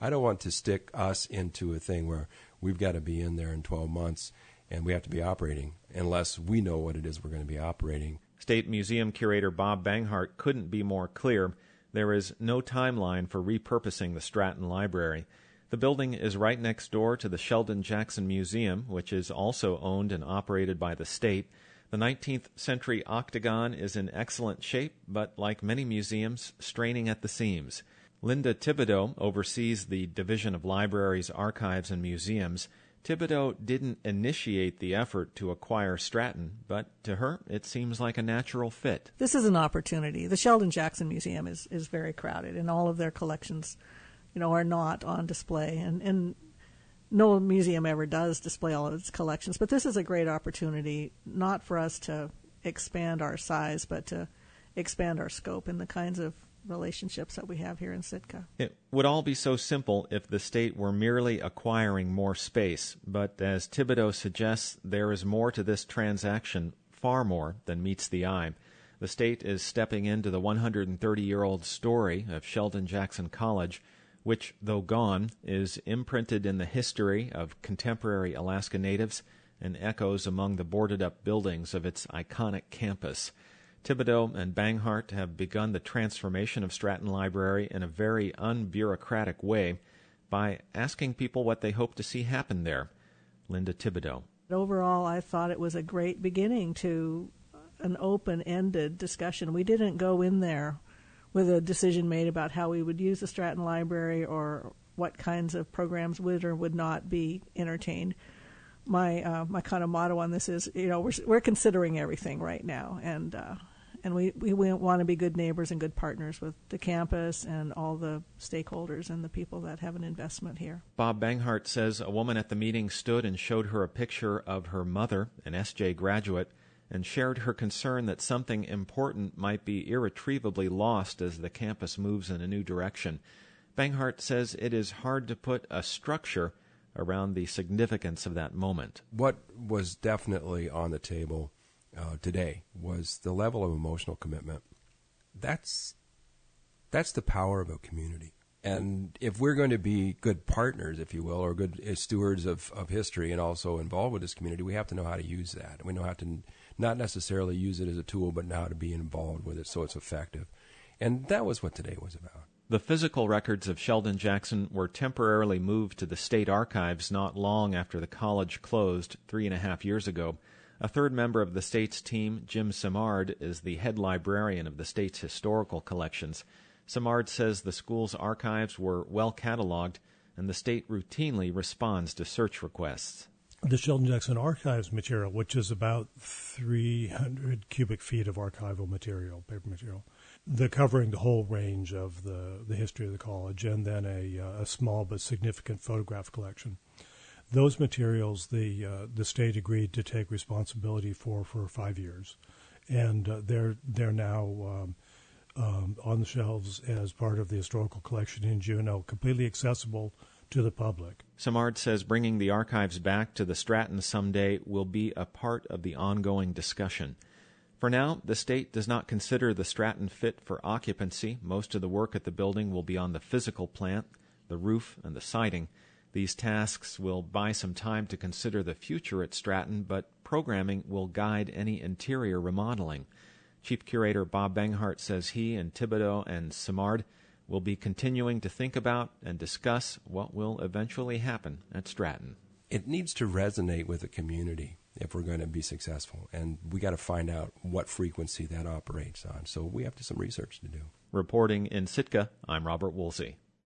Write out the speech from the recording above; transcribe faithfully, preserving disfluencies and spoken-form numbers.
I don't want to stick us into a thing where we've got to be in there in twelve months and we have to be operating unless we know what it is we're going to be operating. State Museum Curator Bob Banghart couldn't be more clear. There is no timeline for repurposing the Stratton Library. The building is right next door to the Sheldon Jackson Museum, which is also owned and operated by the state. The nineteenth century Octagon is in excellent shape, but like many museums, straining at the seams. Linda Thibodeau oversees the Division of Libraries, Archives, and Museums. Thibodeau didn't initiate the effort to acquire Stratton, but to her, it seems like a natural fit. This is an opportunity. The Sheldon Jackson Museum is, is very crowded, and all of their collections, you know, are not on display. And, and no museum ever does display all of its collections, but this is a great opportunity, not for us to expand our size, but to expand our scope in the kinds of relationships that we have here in Sitka. It would all be so simple if the state were merely acquiring more space, but as Thibodeau suggests, there is more to this transaction, far more than meets the eye. The state is stepping into the one hundred thirty-year-old story of Sheldon Jackson College, which, though gone, is imprinted in the history of contemporary Alaska Natives and echoes among the boarded-up buildings of its iconic campus. Thibodeau and Banghart have begun the transformation of Stratton Library in a very unbureaucratic way by asking people what they hope to see happen there. Linda Thibodeau. Overall, I thought it was a great beginning to an open-ended discussion. We didn't go in there with a decision made about how we would use the Stratton Library or what kinds of programs would or would not be entertained. My uh, my kind of motto on this is, you know, we're we're considering everything right now, and uh, and we, we want to be good neighbors and good partners with the campus and all the stakeholders and the people that have an investment here. Bob Banghart says a woman at the meeting stood and showed her a picture of her mother, an S J graduate, and shared her concern that something important might be irretrievably lost as the campus moves in a new direction. Banghart says it is hard to put a structure around the significance of that moment. What was definitely on the table uh, today was the level of emotional commitment. That's that's the power of a community. And if we're going to be good partners, if you will, or good stewards of, of history and also involved with this community, we have to know how to use that. We know how to not necessarily use it as a tool, but know how to be involved with it so it's effective. And that was what today was about. The physical records of Sheldon Jackson were temporarily moved to the state archives not long after the college closed three and a half years ago. A third member of the state's team, Jim Simard, is the head librarian of the state's historical collections. Simard says the school's archives were well cataloged, and the state routinely responds to search requests. The Sheldon Jackson Archives material, which is about three hundred cubic feet of archival material, paper material, the covering the whole range of the, the history of the college, and then a, uh, a small but significant photograph collection. Those materials, the uh, the state agreed to take responsibility for for five years, and uh, they're they're now um, um, on the shelves as part of the historical collection in Juneau, completely accessible to the public. Simard says bringing the archives back to the Stratton someday will be a part of the ongoing discussion. For now, the state does not consider the Stratton fit for occupancy. Most of the work at the building will be on the physical plant, the roof, and the siding. These tasks will buy some time to consider the future at Stratton, but programming will guide any interior remodeling. Chief Curator Bob Banghart says he and Thibodeau and Simard will be continuing to think about and discuss what will eventually happen at Stratton. It needs to resonate with the community if we're going to be successful, and we got to find out what frequency that operates on. So we have to some research to do. Reporting in Sitka, I'm Robert Woolsey.